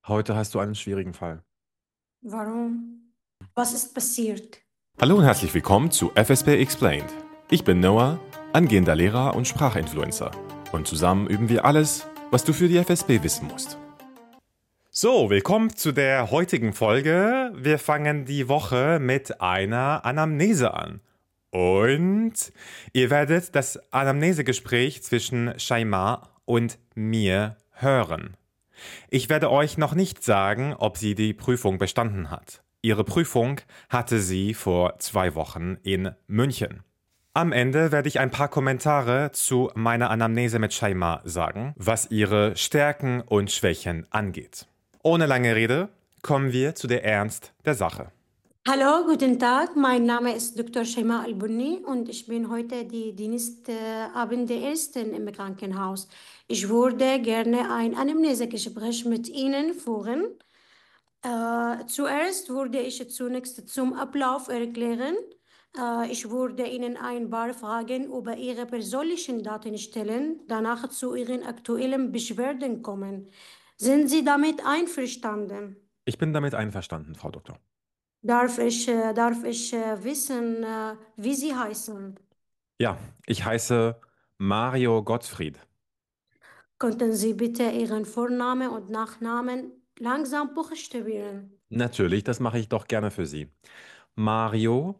Heute hast du einen schwierigen Fall. Warum? Was ist passiert? Hallo und herzlich willkommen zu FSB Explained. Ich bin Noah, angehender Lehrer und Sprachinfluencer. Und zusammen üben wir alles, was du für die FSB wissen musst. So, willkommen zu der heutigen Folge. Wir fangen die Woche mit einer Anamnese an. Und ihr werdet das Anamnesegespräch zwischen Shaima und mir hören. Ich werde euch noch nicht sagen, ob sie die Prüfung bestanden hat. Ihre Prüfung hatte sie vor 2 Wochen in München. Am Ende werde ich ein paar Kommentare zu meiner Anamnese mit Shaima sagen, was ihre Stärken und Schwächen angeht. Ohne lange Rede kommen wir zu der Ernst der Sache. Hallo, guten Tag. Mein Name ist Dr. Shema Al-Bunni und ich bin heute die Dienstabende Ärztin im Krankenhaus. Ich würde gerne ein Anamnesegespräch mit Ihnen führen. Zuerst würde ich zunächst zum Ablauf erklären. Ich würde Ihnen ein paar Fragen über Ihre persönlichen Daten stellen, danach zu Ihren aktuellen Beschwerden kommen. Sind Sie damit einverstanden? Ich bin damit einverstanden, Frau Doktor. Darf ich wissen, wie Sie heißen? Ja, ich heiße Mario Gottfried. Könnten Sie bitte Ihren Vornamen und Nachnamen langsam buchstabieren? Natürlich, das mache ich doch gerne für Sie. Mario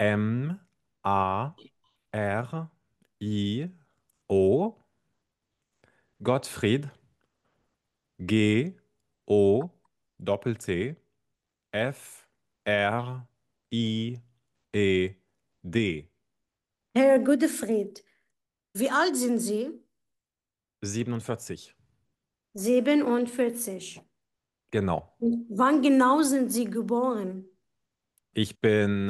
Mario, Gottfried Gottfried. Herr Godefried, wie alt sind Sie? 47. 47. Genau. Wann genau sind Sie geboren? Ich bin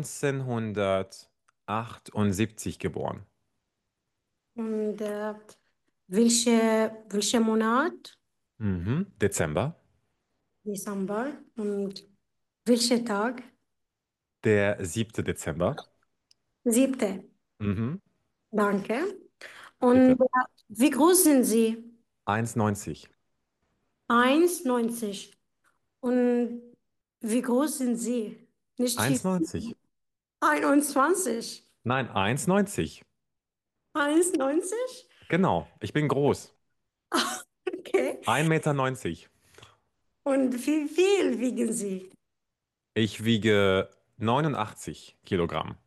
1978 geboren. Und welcher Monat? Dezember. Dezember. Und welcher Tag? Der 7. Dezember. 7. Mhm. Danke. Und Bitte. wie groß sind Sie? 1,90. 1,90. Und wie groß sind Sie? Nicht viel. 1,90. 21. Nein, 1,90. 1,90? Genau. Ich bin groß. Okay. 1,90 Meter. Und wie viel wiegen Sie? Ich wiege 89 Kilogramm.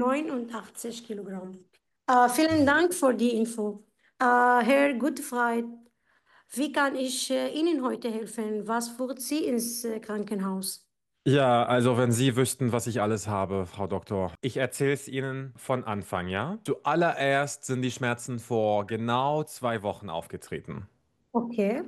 89 Kilogramm. Vielen Dank für die Info. Herr Gutfried, wie kann ich Ihnen heute helfen? Was führt Sie ins Krankenhaus? Ja, also wenn Sie wüssten, was ich alles habe, Frau Doktor. Ich erzähle es Ihnen von Anfang, ja? Zuallererst sind die Schmerzen vor genau 2 Wochen aufgetreten. Okay.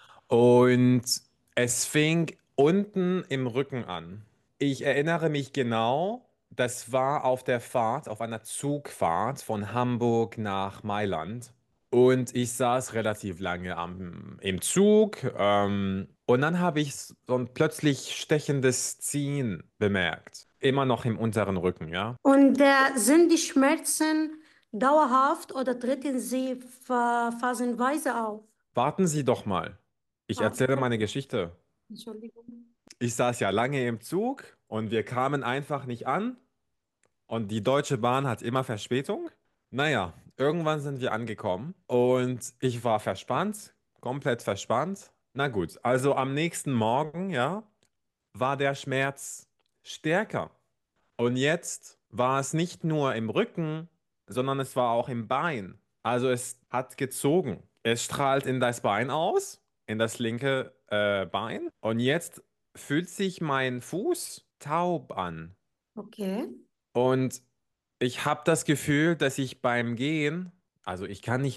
Und es fing unten im Rücken an. Ich erinnere mich genau, das war auf der Fahrt, auf einer Zugfahrt von Hamburg nach Mailand. Und ich saß relativ lange im Zug. Und dann habe ich so ein plötzlich stechendes Ziehen bemerkt. Immer noch im unteren Rücken, ja? Und sind die Schmerzen dauerhaft oder treten sie phasenweise auf? Warten Sie doch mal. Ich Ah, erzähle meine Geschichte. Entschuldigung. Ich saß ja lange im Zug und wir kamen einfach nicht an. Und die Deutsche Bahn hat immer Verspätung. Naja, irgendwann sind wir angekommen und ich war verspannt, komplett verspannt. Na gut, also am nächsten Morgen, ja, war der Schmerz stärker. Und jetzt war es nicht nur im Rücken, sondern es war auch im Bein. Also es hat gezogen. Es strahlt in das Bein aus, in das linke Bein. Und jetzt fühlt sich mein Fuß taub an. Okay. Und ich habe das Gefühl, dass ich beim Gehen, also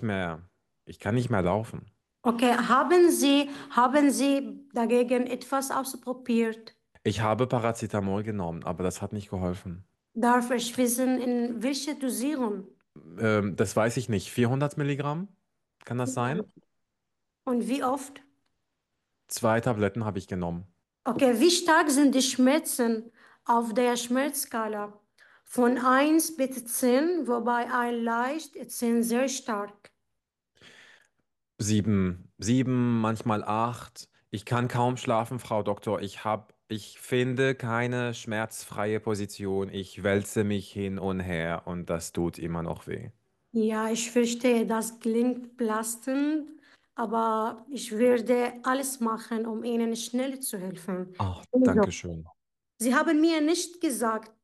ich kann nicht mehr laufen. Okay, haben Sie dagegen etwas ausprobiert? Ich habe Paracetamol genommen, aber das hat nicht geholfen. Darf ich wissen, in welcher Dosierung? Das weiß ich nicht. 400 Milligramm? Kann das sein? Und wie oft? 2 Tabletten habe ich genommen. Okay, wie stark sind die Schmerzen auf der Schmerzskala? Von 1 bis 10, wobei ein leicht, 10 sehr stark. 7, 7, manchmal 8. Ich kann kaum schlafen, Frau Doktor. Ich finde keine schmerzfreie Position. Ich wälze mich hin und her und das tut immer noch weh. Ja, ich verstehe, das klingt belastend, aber ich werde alles machen, um Ihnen schnell zu helfen. Ach, Also, danke schön. Sie haben mir nicht gesagt,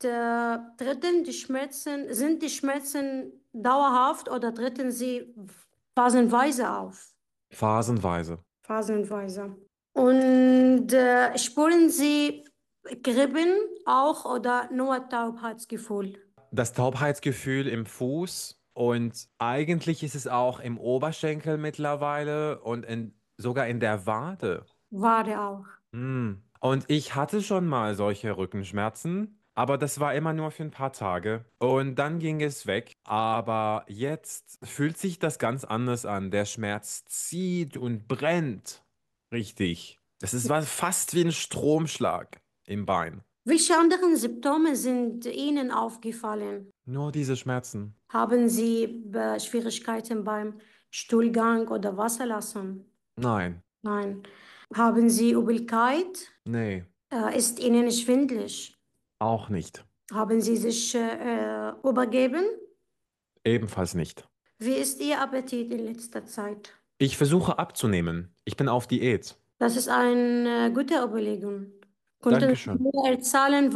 sind die Schmerzen dauerhaft oder treten sie phasenweise auf? Phasenweise. Phasenweise. Und spüren Sie Kribbeln auch oder nur Taubheitsgefühl? Das Taubheitsgefühl im Fuß und eigentlich ist es auch im Oberschenkel mittlerweile und sogar in der Wade. Wade auch. Und ich hatte schon mal solche Rückenschmerzen, aber das war immer nur für ein paar Tage. Und dann ging es weg. Aber jetzt fühlt sich das ganz anders an. Der Schmerz zieht und brennt. Richtig. Das ist fast wie ein Stromschlag im Bein. Welche anderen Symptome sind Ihnen aufgefallen? Nur diese Schmerzen. Haben Sie Schwierigkeiten beim Stuhlgang oder Wasserlassen? Nein, Nein. Haben Sie Übelkeit? nee, Ist Ihnen schwindelig? auch nicht. Haben Sie sich übergeben? Ebenfalls nicht. Wie ist Ihr Appetit in letzter Zeit? Ich versuche abzunehmen. Ich bin auf Diät. Das ist eine gute Überlegung. Könnten Sie Dankeschön. mir erzählen,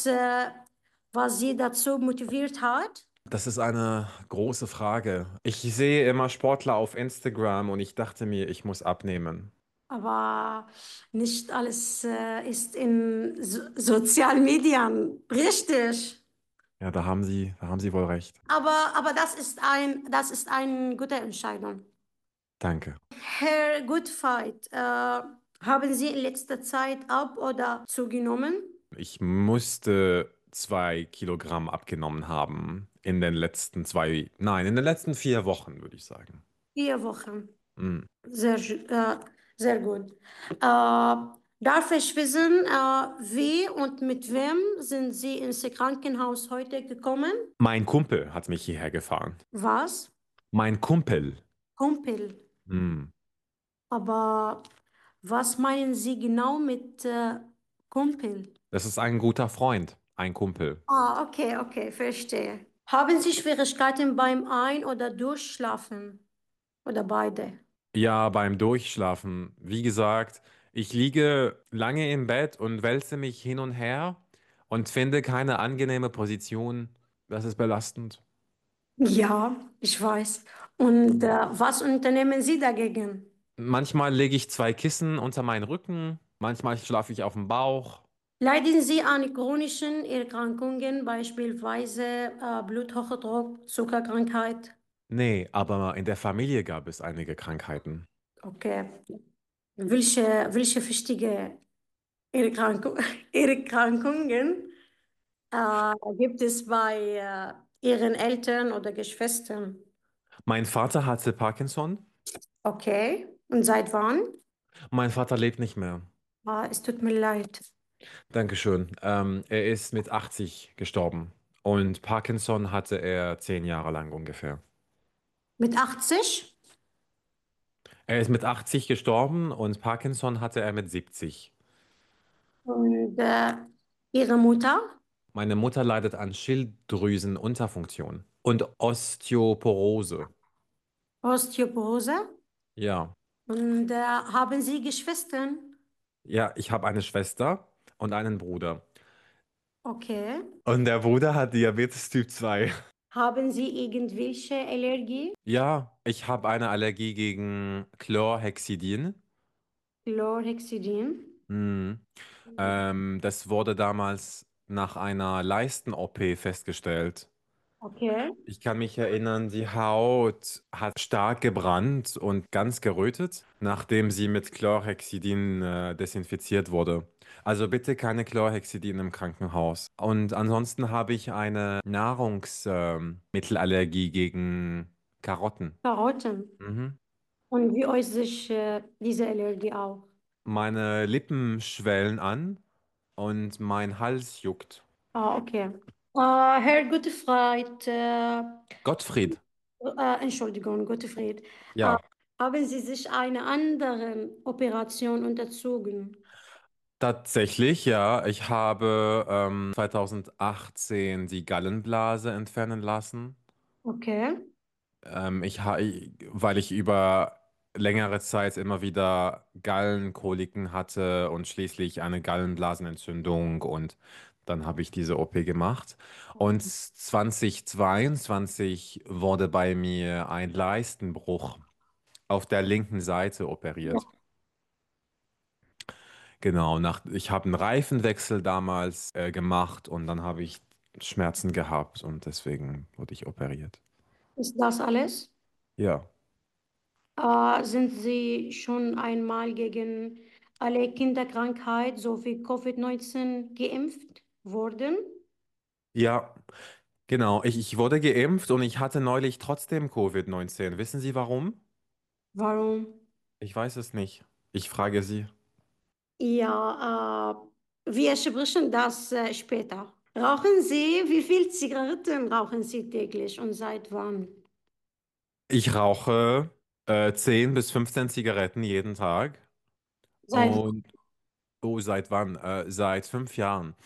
was Sie dazu motiviert hat? Das ist eine große Frage. Ich sehe immer Sportler auf Instagram und ich dachte mir, ich muss abnehmen. Aber nicht alles ist in sozialen Medien richtig. Ja, da haben Sie wohl recht. Aber das ist eine gute Entscheidung. Danke. Herr Goodfight, haben Sie in letzter Zeit ab oder zugenommen? Ich musste 2 Kilogramm abgenommen haben in den letzten nein, in den letzten 4 Wochen, würde ich sagen. 4 Wochen. Hm. Sehr gut. Darf ich wissen, wie und mit wem sind Sie ins Krankenhaus heute gekommen? Mein Kumpel hat mich hierher gefahren. Was? Mein Kumpel. Kumpel. Hm. Aber was meinen Sie genau mit Kumpel? Das ist ein guter Freund, ein Kumpel. Ah, okay, okay, verstehe. Haben Sie Schwierigkeiten beim Ein- oder Durchschlafen? Oder beide? Ja, beim Durchschlafen. Wie gesagt, ich liege lange im Bett und wälze mich hin und her und finde keine angenehme Position. Das ist belastend. Ja, ich weiß. Und was unternehmen Sie dagegen? Manchmal lege ich 2 Kissen unter meinen Rücken, manchmal schlafe ich auf dem Bauch. Leiden Sie an chronischen Erkrankungen, beispielsweise Bluthochdruck, Zuckerkrankheit? Nee, aber in der Familie gab es einige Krankheiten. Okay. Welche wichtige Erkrankung, Erkrankungen gibt es bei Ihren Eltern oder Geschwistern? Mein Vater hatte Parkinson. Okay. Und seit wann? Mein Vater lebt nicht mehr. Es tut mir leid. Dankeschön. Er ist mit 80 gestorben. Und Parkinson hatte er 10 Jahre lang ungefähr. Mit 80? Er ist mit 80 gestorben und Parkinson hatte er mit 70. Und Ihre Mutter? Meine Mutter leidet an Schilddrüsenunterfunktion und Osteoporose. Osteoporose? Ja, Und haben Sie Geschwister? ja, ich habe eine Schwester und einen Bruder. Okay. Und der Bruder hat Diabetes Typ 2. Haben Sie irgendwelche Allergie? Ja, ich habe eine Allergie gegen Chlorhexidin. Chlorhexidin? Hm. Das wurde damals nach einer Leisten-OP festgestellt. Okay. Ich kann mich erinnern, die Haut hat stark gebrannt und ganz gerötet, nachdem sie mit Chlorhexidin desinfiziert wurde. Also bitte keine Chlorhexidin im Krankenhaus. Und ansonsten habe ich eine Nahrungsmittelallergie gegen Karotten. Karotten. Mhm. Und wie äußert sich diese Allergie auch? Meine Lippen schwellen an und mein Hals juckt. Ah, okay. Herr Gottfried, Gottfried. Entschuldigung, Gottfried. Äh, Ja. Haben Sie sich einer anderen Operation unterzogen? Tatsächlich, ja. Ich habe 2018 die Gallenblase entfernen lassen. Okay. Weil ich über längere Zeit immer wieder Gallenkoliken hatte und schließlich eine Gallenblasenentzündung und dann habe ich diese OP gemacht. Und 2022 wurde bei mir ein Leistenbruch auf der linken Seite operiert. Genau, ich habe einen Reifenwechsel damals gemacht und dann habe ich Schmerzen gehabt und deswegen wurde ich operiert. Ist das alles? Ja. Sind Sie schon einmal gegen alle Kinderkrankheit sowie Covid-19 geimpft worden? Ja, genau. Ich wurde geimpft und ich hatte neulich trotzdem Covid-19. Wissen Sie warum? Warum? Ich weiß es nicht. Ich frage Sie. Ja, wir sprechen das später. Rauchen Sie? Wie viel Zigaretten rauchen Sie täglich und seit wann? Ich rauche 10 bis 15 Zigaretten jeden Tag. Seit, Und oh, seit wann? Seit 5 Jahren.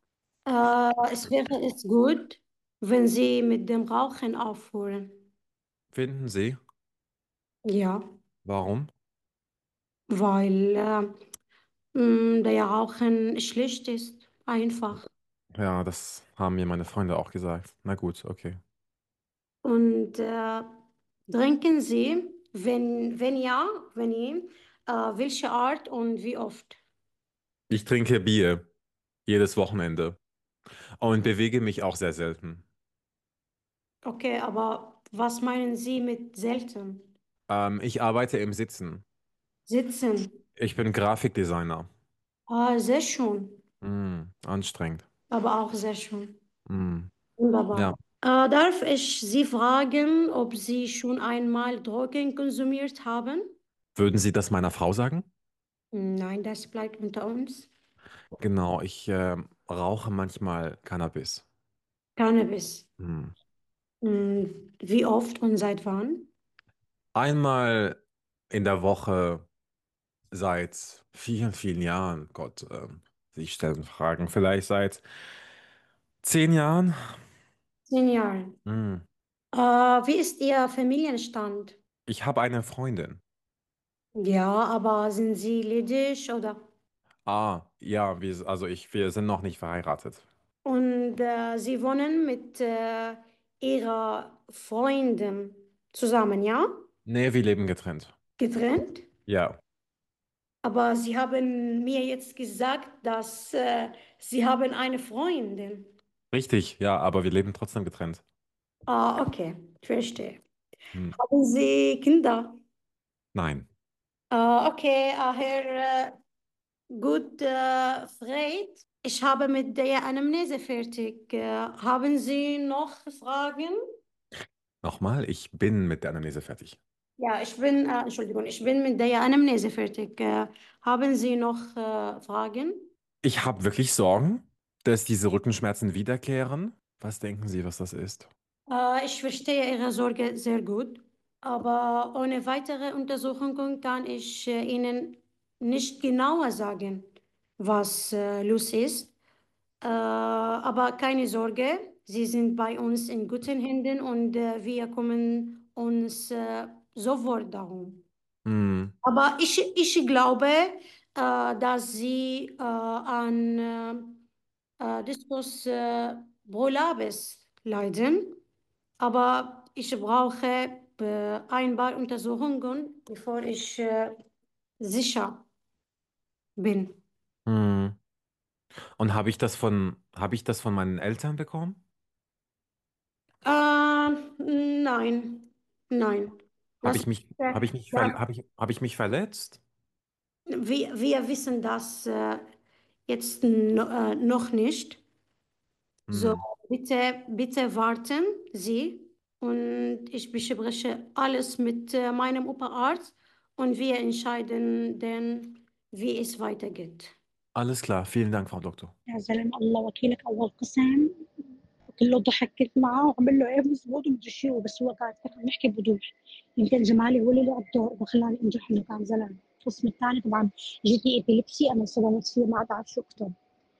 es wäre es gut, wenn Sie mit dem Rauchen aufhören. Finden Sie? Ja, Warum? weil der Rauchen schlecht ist, einfach. Ja, das haben mir meine Freunde auch gesagt. Na gut, okay. Und trinken Sie, wenn ja, welche Art und wie oft? Ich trinke Bier jedes Wochenende und bewege mich auch sehr selten. Okay, aber was meinen Sie mit selten? Ich arbeite im Sitzen. Sitzen. Ich bin Grafikdesigner. Sehr schön, Anstrengend. aber auch sehr schön. Mm, Wunderbar. ja. Darf ich Sie fragen, ob Sie schon einmal Drogen konsumiert haben? Würden Sie das meiner Frau sagen? Nein, das bleibt unter uns. Genau, ich rauche manchmal Cannabis. Cannabis. Hm. Wie oft und seit wann? Einmal in der Woche seit vielen, vielen Jahren. Gott, Sie stellen Fragen. Vielleicht seit 10 Jahren? 10 Jahre. Hm. Wie ist Ihr Familienstand? Ich habe eine Freundin. Ja, aber sind Sie ledig oder? Ja, wir sind noch nicht verheiratet. Und Sie wohnen mit Ihrer Freundin zusammen, ja? Nee, wir leben getrennt. Getrennt? Ja, Aber Sie haben mir jetzt gesagt, dass Sie haben eine Freundin. richtig, ja, aber wir leben trotzdem getrennt. Okay, verstehe. Hm. Haben Sie Kinder? Nein. Okay, Herr Gut, Fred, ich habe mit der Anamnese fertig. Haben Sie noch Fragen? Nochmal, ich bin mit der Anamnese fertig. Ja, Entschuldigung, ich bin mit der Anamnese fertig. Haben Sie noch Fragen? Ich habe wirklich Sorgen, dass diese Rückenschmerzen wiederkehren. Was denken Sie, was das ist? Ich verstehe Ihre Sorge sehr gut, aber ohne weitere Untersuchungen kann ich Ihnen nicht genauer sagen, was los ist. Aber keine Sorge, Sie sind bei uns in guten Händen und wir kümmern uns sofort darum. Hm, Aber ich glaube, dass Sie an Diskus Prolabes leiden. Aber ich brauche ein paar Untersuchungen, bevor ich sicher bin. hm. Und habe ich das von meinen Eltern bekommen? Nein, nein. Habe Das, ich mich, äh, habe ich mich, das, habe ich mich verletzt? wir wissen das jetzt noch nicht. So, Hm. bitte warten Sie und ich bespreche alles mit meinem Oberarzt und wir entscheiden dann, wie es weitergeht. Alles klar, vielen Dank, Frau Doktor. يا زلمة الله وكيلك أول قسم كله ضحكت معاه وعمل له ايه مظبوط ومدري شو، بس هو قاعد كان عم يحكي بوضوح. يمكن جمالي هو اللي لعب دور وخلاني انجح انه كان زلمه. القسم الثاني طبعا جتني ابيليبسي، انا انصدمت فيه ما بعرف شو اكتب.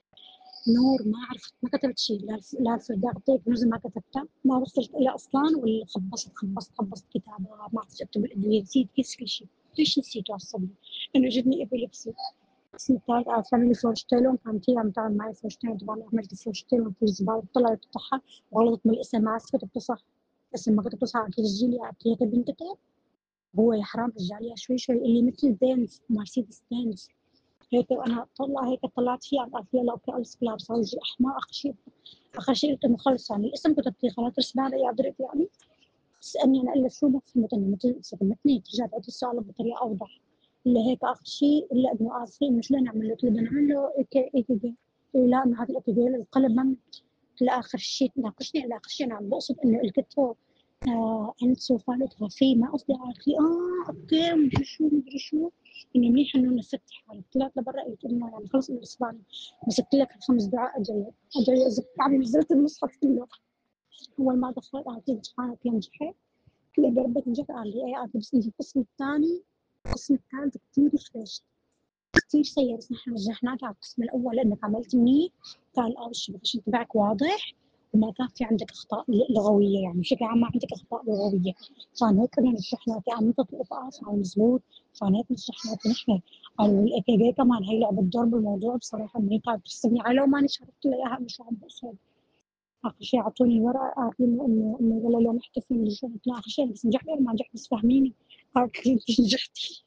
نور ما عرفت، ما كتبت شيء، لا الفرداء اعطيت نزل ما كتبتها، ما وصلت إلى اصلا، ولا خبصت كتابه، ما عرفت اكتب الادويه، نسيت كل شيء. ليش نسيته عصبني؟ انه جتني ابيليبسي. القسم الثالث عملوا لي فورشتيلون، كانت هي عم تعمل معي فورشتيلون، طبعا عملت فورشتيلون في الزباله، طلعت تفتحها وغلطت من الاسم، ما كتبته صح. اسم ما كتبته صح، قلت رجلي اعطيها بنكتب. هو يا حرام رجع لي شوي اللي مثل بنز مرسيدس بنز هيك، وانا طلع هيك طلعت فيه، قالت لي يلا اوكي الف كلاب وجهي احمر. اخر شيء قلت انه خلص يعني الاسم كتبتيه خلاص رسمي علي عذرت يعني. سالني انا الا شو ما فهمت، انه مثل صدمتني، رجعت عدت السؤال بطريقه اوضح. الا هيك اخر شيء، الا انه اسفين مش لين نعمل له، قلت له بدنا نعمل له اي لا انه هذا الاكيدي القلم ما لاخر شيء ناقشني. الا اخر شيء انا عم بقصد انه قلت له انت سوف تغفي، ما قصدي. قالت لي اوكي مدري شو انه منيح انه نسيت حالي. طلعت لبرا قلت انه يعني خلص من الاسباني مسكت لك 5 دقائق اجي عم نزلت المصحف كله. اول ما دخلت قالت لي امتحانك نجحت؟ قلت له بربك نجحت. قال لي ايه. قالت لي بس انت القسم الثاني القسم الثالث كثير فشت كثير سيء، بس نحن نجحناك على القسم الاول لانك عملت منيح، كان الشبكه تبعك واضح وما كان في عندك اخطاء لغويه، يعني بشكل عام ما عندك اخطاء لغويه، عشان هيك بدنا نجحناك. عملت القفص على مزبوط، عشان هيك نجحناك نحن. قالوا الاي كي بي كمان هي لعبت دور بالموضوع بصراحه، انه هي قاعده ترسمني على لو ماني شرحت لها اياها مش عم بقصد. اخر شيء اعطوني الورقه، قالت لي انه والله لو محتفل نجحت. قلت لها اخر شيء بس نجحت ولا ما نجحت بس فهميني. قالت لي نجحتي.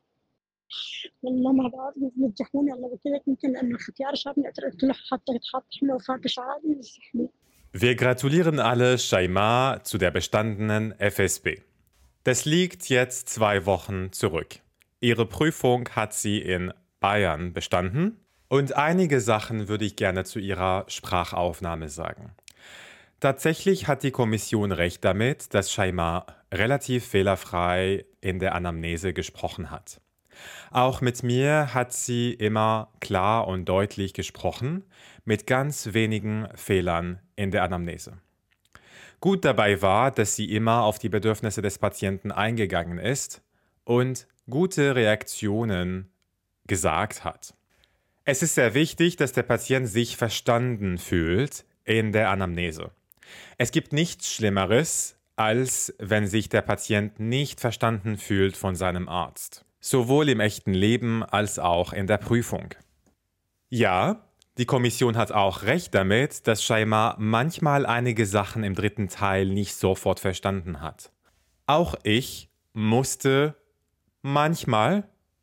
والله ما بعرف نجحوني، الله قلت لك يمكن لانه الختيار شافني قلت له حط حمله وفاكش عادي نجحني. Wir gratulieren alle Shaima zu der bestandenen FSB. Das liegt jetzt 2 Wochen zurück. Ihre Prüfung hat sie in Bayern bestanden und einige Sachen würde ich gerne zu ihrer Sprachaufnahme sagen. Tatsächlich hat die Kommission recht damit, dass Shaima relativ fehlerfrei in der Anamnese gesprochen hat. Auch mit mir hat sie immer klar und deutlich gesprochen, mit ganz wenigen Fehlern in der Anamnese. Gut dabei war, dass sie immer auf die Bedürfnisse des Patienten eingegangen ist und gute Reaktionen gesagt hat. Es ist sehr wichtig, dass der Patient sich verstanden fühlt in der Anamnese. Es gibt nichts Schlimmeres, als wenn sich der Patient nicht verstanden fühlt von seinem Arzt. Sowohl im echten Leben als auch in der Prüfung. Ja, die Kommission hat auch recht damit, dass Shaima manchmal einige Sachen im 3. Teil nicht sofort verstanden hat. Auch ich musste manchmal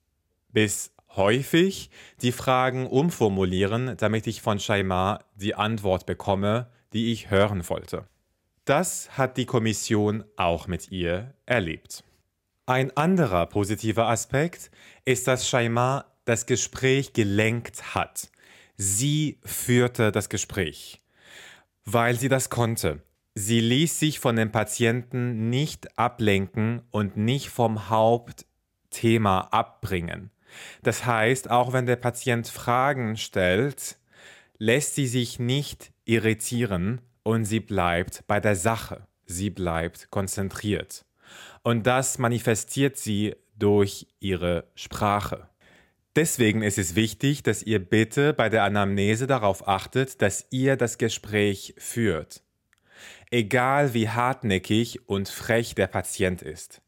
bis häufig die Fragen umformulieren, damit ich von Shaima die Antwort bekomme, die ich hören wollte. Das hat die Kommission auch mit ihr erlebt. Ein anderer positiver Aspekt ist, dass Shaima das Gespräch gelenkt hat. Sie führte das Gespräch, weil sie das konnte. Sie ließ sich von dem Patienten nicht ablenken und nicht vom Hauptthema abbringen. Das heißt, auch wenn der Patient Fragen stellt, lässt sie sich nicht irritieren und sie bleibt bei der Sache. Sie bleibt konzentriert. Und das manifestiert sie durch ihre Sprache. Deswegen ist es wichtig, dass ihr bitte bei der Anamnese darauf achtet, dass ihr das Gespräch führt. Egal wie hartnäckig und frech der Patient ist.